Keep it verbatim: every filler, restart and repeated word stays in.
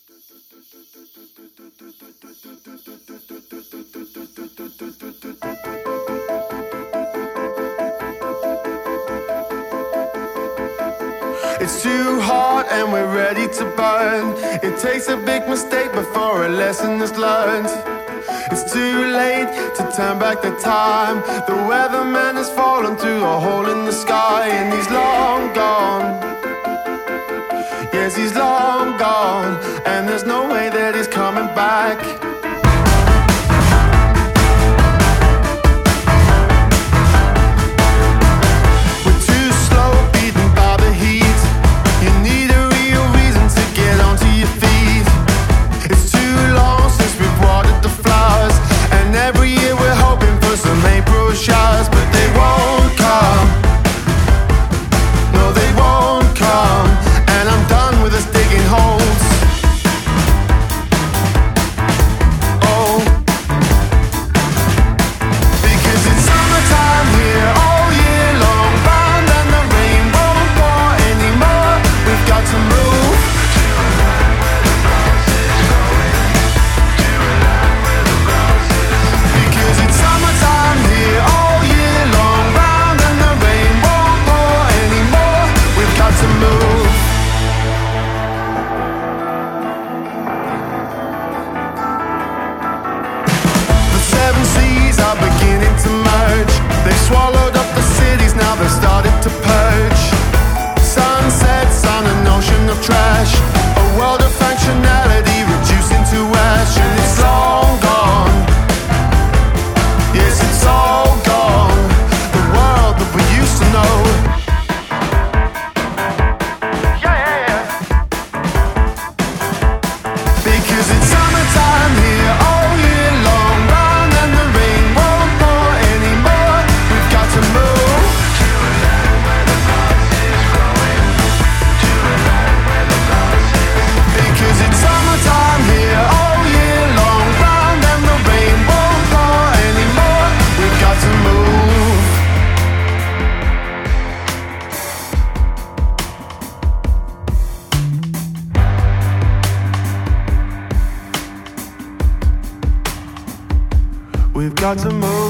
It's too hot and we're ready to burn. It takes a big mistake before a lesson is learned. It's too late to turn back the time. The weatherman has fallen through a hole in the sky, and he's long gone. Yes, he's long gone, and there's no way that he's coming back. Showers, but they won't come. No, they won't come. And I'm done with us digging holes. Oh, because it's summertime here all year long, round and the rain won't pour anymore. We've got to move to a land where the grass is growing, to a land where the grass is growing. Because it's summertime here all year long, round and the rain won't pour anymore. We've got to move. The seven seas are beginning to merge. They've swallowed up the cities, now they've started to purge. Sunsets on an ocean of trash, a world of functionality reducing to ash, and it's long gone. Yes, it's all gone, the world that we used to know. Yeah, yeah, yeah. Because it's summertime here all year long, round and the rain won't pour anymore. We've got to move to a land where the grass is growing, to a land where the grass is growing. Because it's summertime here all year long, round and the rain won't pour anymore. We've got to move. We've got to move.